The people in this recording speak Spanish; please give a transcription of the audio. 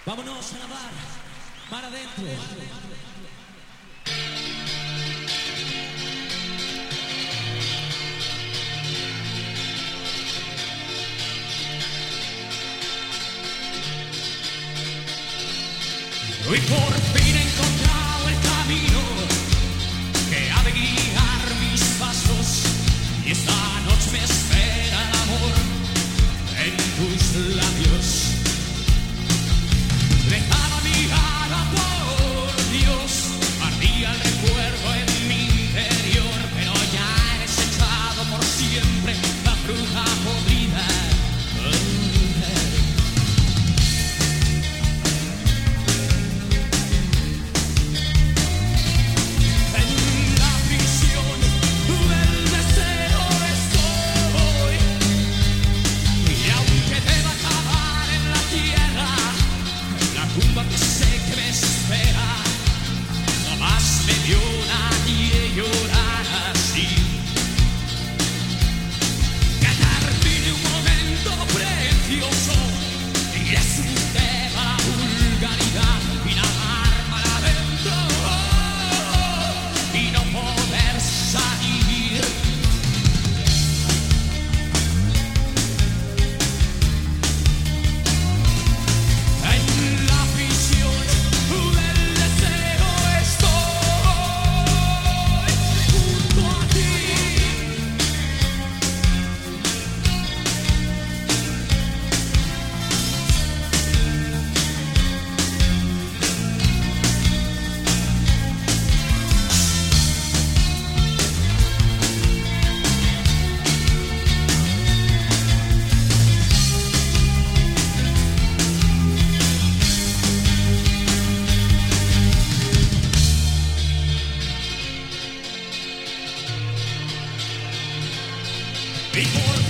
Vámonos a nadar, mar adentro. Hoy por fin he encontrado el camino que ha de guiar mis pasos, y esta noche me espera el amor en tus labios. Dejaba mi alma, por Dios, ardía el recuerdo en mi interior, pero ya he desechado por siempre la fruta podrida. Before